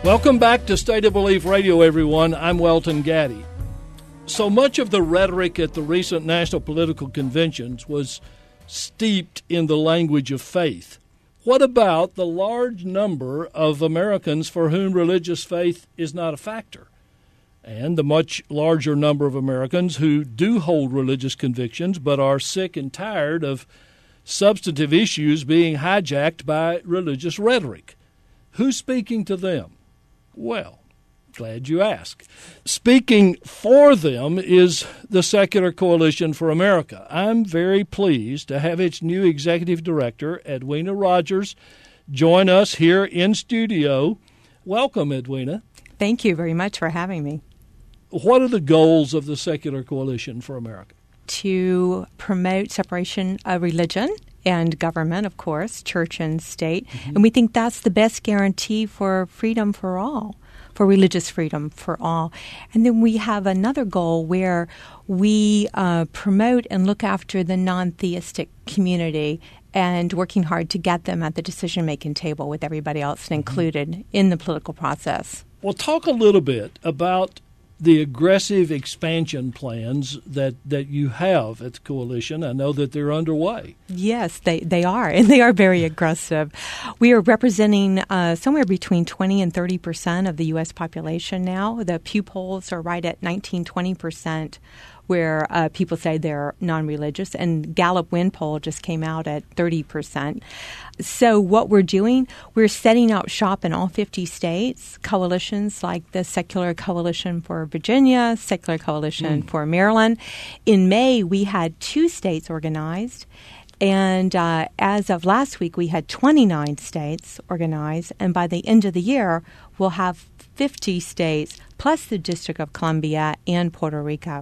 Welcome back to State of Belief Radio, everyone. I'm Welton Gaddy. So much of the rhetoric at the recent national political conventions was steeped in the language of faith. What about the large number of Americans for whom religious faith is not a factor? And the much larger number of Americans who do hold religious convictions but are sick and tired of substantive issues being hijacked by religious rhetoric. Who's speaking to them? Well, glad you asked. Speaking for them is the Secular Coalition for America. I'm very pleased to have its new executive director, Edwina Rogers, join us here in studio. Welcome, Edwina. Thank you very much for having me. What are the goals of the Secular Coalition for America? To promote separation of religion and government, of course, church and state. Mm-hmm. And we think that's the best guarantee for freedom for all, for religious freedom for all. And then we have another goal where we promote and look after the non-theistic community and working hard to get them at the decision-making table with everybody else and included in the political process. Well, talk a little bit about the aggressive expansion plans that you have at the coalition. I know that they're underway. Yes, they are, and they are very aggressive. We are representing somewhere between 20 and 30% of the U.S. population now. The Pew polls are right at 19-20%, where people say they're non-religious, and Gallup Win poll just came out at 30%. So what we're doing, we're setting out shop in all 50 states, coalitions like the Secular Coalition for Virginia, Secular Coalition for Maryland. In May, we had 2 states organized, and as of last week, we had 29 states organized, and by the end of the year, we'll have 50 states, plus the District of Columbia and Puerto Rico.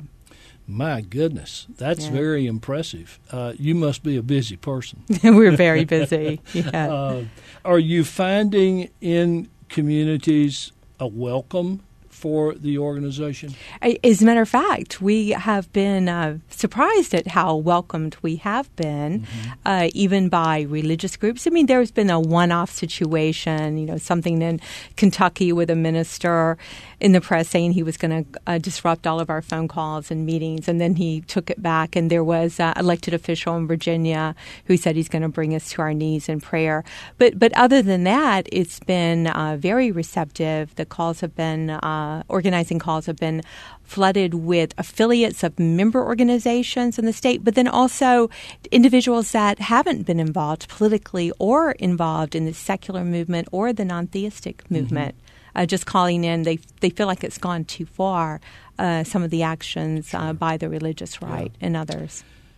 My goodness, that's very impressive. You must be a busy person. We're very busy. Yeah. Are you finding in communities a welcome for the organization? As a matter of fact, we have been surprised at how welcomed we have been, even by religious groups. I mean, there's been a one-off situation, something in Kentucky with a minister in the press saying he was going to disrupt all of our phone calls and meetings, and then he took it back. And there was an elected official in Virginia who said he's going to bring us to our knees in prayer. But other than that, it's been very receptive. The calls have been organizing calls have been flooded with affiliates of member organizations in the state, but then also individuals that haven't been involved politically or involved in the secular movement or the non-theistic movement. Just calling in, they feel like it's gone too far, some of the actions by the religious right and others.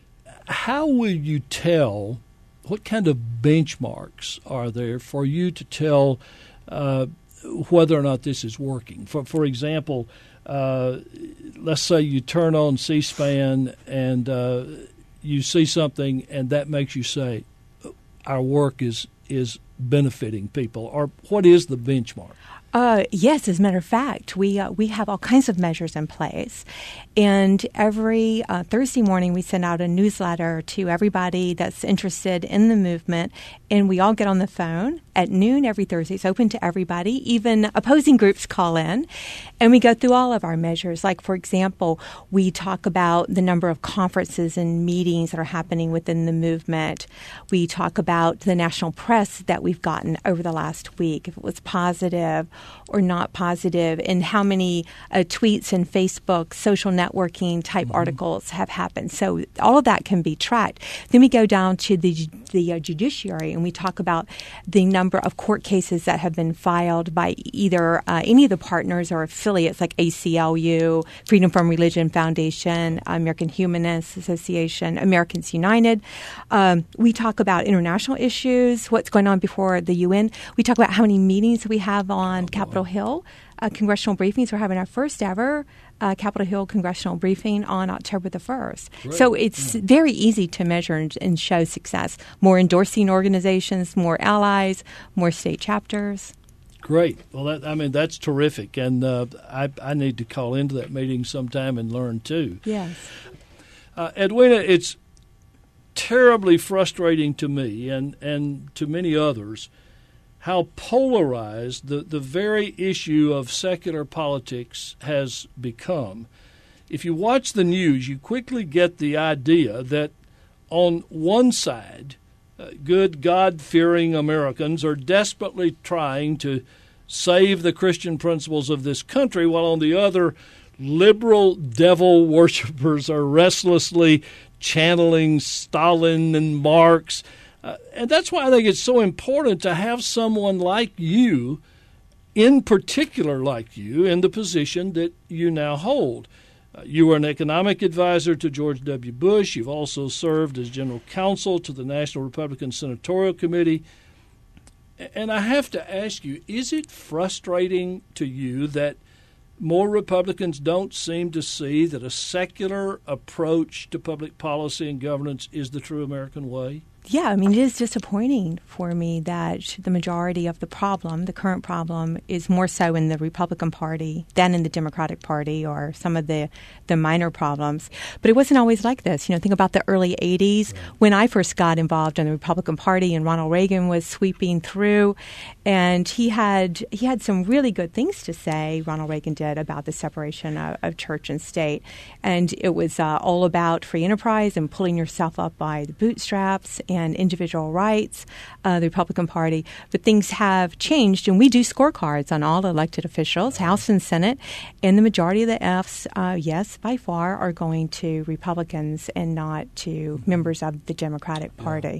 How will you tell, what kind of benchmarks are there for you to tell whether or not this is working? For example, let's say you turn on C-SPAN and you see something and that makes you say, our work is benefiting people, or what is the benchmark? Yes, as a matter of fact, we have all kinds of measures in place. And every Thursday morning, we send out a newsletter to everybody that's interested in the movement. And we all get on the phone at noon every Thursday. It's open to everybody. Even opposing groups call in. And we go through all of our measures. Like, for example, we talk about the number of conferences and meetings that are happening within the movement. We talk about the national press that we've gotten over the last week, if it was positive or not positive, and how many tweets and Facebook, social networking type articles have happened. So all of that can be tracked. Then we go down to the judiciary, and we talk about the number of court cases that have been filed by either any of the partners or affiliates like ACLU, Freedom from Religion Foundation, American Humanist Association, Americans United. We talk about international issues, what's going on before the UN. We talk about how many meetings we have on Capitol Hill, congressional briefings. We're having our first ever Capitol Hill congressional briefing on October the 1st. Great. So it's very easy to measure and show success. More endorsing organizations, more allies, more state chapters. Great. Well, that's terrific. And I need to call into that meeting sometime and learn too. Yes. Edwina, it's terribly frustrating to me and to many others how polarized the very issue of secular politics has become. If you watch the news, you quickly get the idea that on one side, good God-fearing Americans are desperately trying to save the Christian principles of this country, while on the other, liberal devil worshippers are restlessly channeling Stalin and Marx. And that's why I think it's so important to have someone like you, in particular like you, in the position that you now hold. You were an economic advisor to George W. Bush. You've also served as general counsel to the National Republican Senatorial Committee. And I have to ask you, is it frustrating to you that more Republicans don't seem to see that a secular approach to public policy and governance is the true American way? Yeah, I mean, it is disappointing for me that the majority of the problem, the current problem, is more so in the Republican Party than in the Democratic Party or some of the minor problems. But it wasn't always like this. Think about the early 80s when I first got involved in the Republican Party and Ronald Reagan was sweeping through. And he had some really good things to say, Ronald Reagan did, about the separation of church and state. And it was all about free enterprise and pulling yourself up by the bootstraps and individual rights, the Republican Party. But things have changed, and we do scorecards on all elected officials, House and Senate, and the majority of the Fs, yes, by far, are going to Republicans and not to members of the Democratic Party.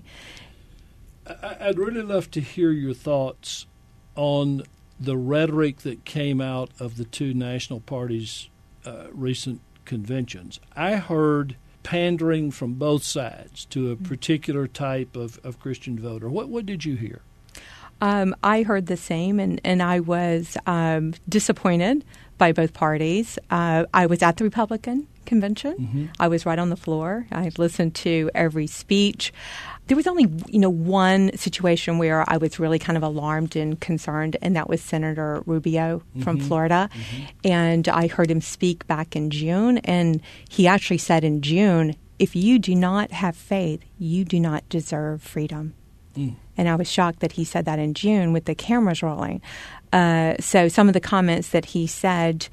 I'd really love to hear your thoughts on the rhetoric that came out of the two national parties' recent conventions. I heard pandering from both sides to a particular type of Christian voter. What did you hear? I heard the same, and I was disappointed by both parties. I was at the Republican convention. Mm-hmm. I was right on the floor. I listened to every speech. There was only, one situation where I was really kind of alarmed and concerned, and that was Senator Rubio from Florida. Mm-hmm. And I heard him speak back in June, and he actually said in June, if you do not have faith, you do not deserve freedom. And I was shocked that he said that in June with the cameras rolling. So some of the comments that he said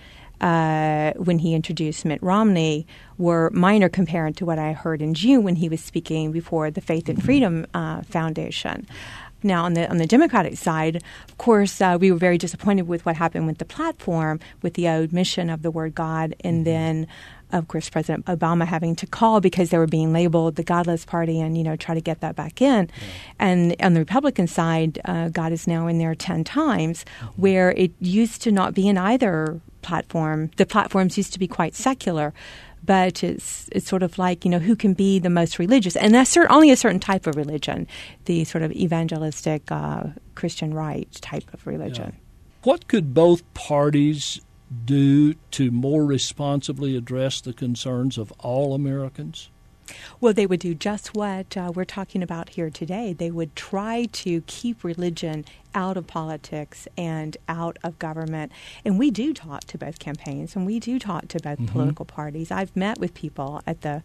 when he introduced Mitt Romney were minor compared to what I heard in June when he was speaking before the Faith and Freedom Foundation. Now, on the Democratic side, of course, we were very disappointed with what happened with the platform, with the omission of the word God, and then, of course, President Obama having to call because they were being labeled the Godless Party and, try to get that back in. Yeah. And on the Republican side, God is now in there 10 times, where it used to not be in either platform. The platforms used to be quite secular. But it's sort of like, who can be the most religious? And that's only a certain type of religion, the sort of evangelistic Christian right type of religion. Yeah. What could both parties do to more responsibly address the concerns of all Americans? Well, they would do just what we're talking about here today. They would try to keep religion out of politics and out of government. And we do talk to both campaigns, and we do talk to both political parties. I've met with people at the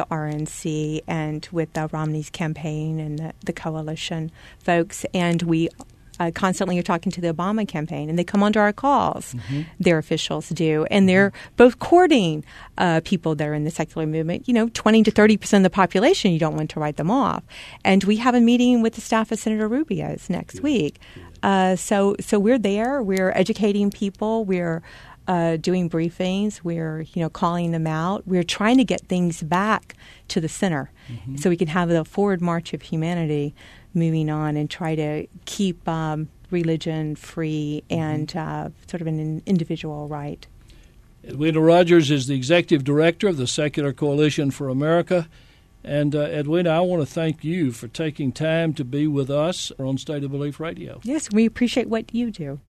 RNC and with Romney's campaign and the coalition folks, and we constantly are talking to the Obama campaign, and they come onto our calls. Their officials do, and they're both courting people that are in the secular movement. 20 to 30% of the population, you don't want to write them off. And we have a meeting with the staff of Senator Rubio's next week. So we're there. We're educating people. We're doing briefings. We're calling them out. We're trying to get things back to the center so we can have the forward march of humanity moving on and try to keep religion free and sort of an individual right. Edwina Rogers is the executive director of the Secular Coalition for America. And Edwina, I want to thank you for taking time to be with us on State of Belief Radio. Yes, we appreciate what you do.